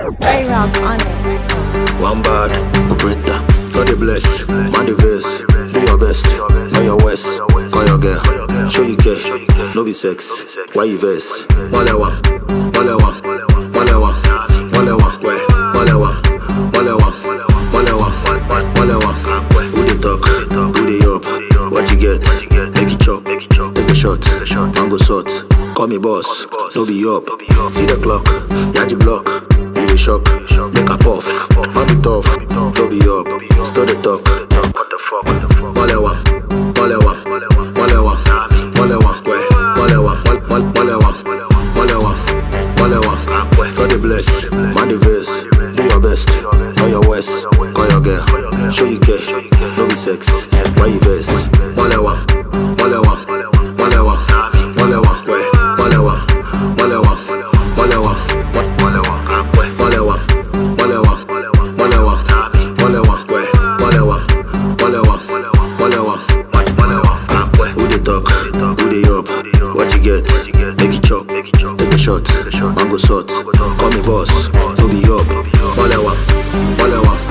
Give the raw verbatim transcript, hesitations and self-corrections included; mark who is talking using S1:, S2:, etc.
S1: Ray Rock on it.
S2: One bad, operator. God the bless, man the verse. Do your best, know your west. Call your girl, show you care. No be sex, why you verse? Molewa, molewa, molewa, molewa, where? Molewa, molewa, molewa, molewa. Who they talk? Who they up? What you get? Make it chop, take a shot, mango salt. Call me boss, no be up. See the clock, yaji block. You the shock, make a puff. Man be tough, no be up. Still the talk. What the fuck? Molewa, molewa, molewa, molewa, where? Molewa, mol- molewa, molewa, molewa. God the bless, man the verse. Do your best, know your west. Call your girl, show you care. No be sex, why you verse? Molewa, molewa, molewa, molewa, where? Molewa, molewa, molewa, molewa, molewa, molewa, molewa, molewa, where? Molewa, molewa, molewa, molewa. Who they talk? Who they up? What you get? Make it chop, take a shot, mango salt. Call me boss, no be up. Molewa, molewa.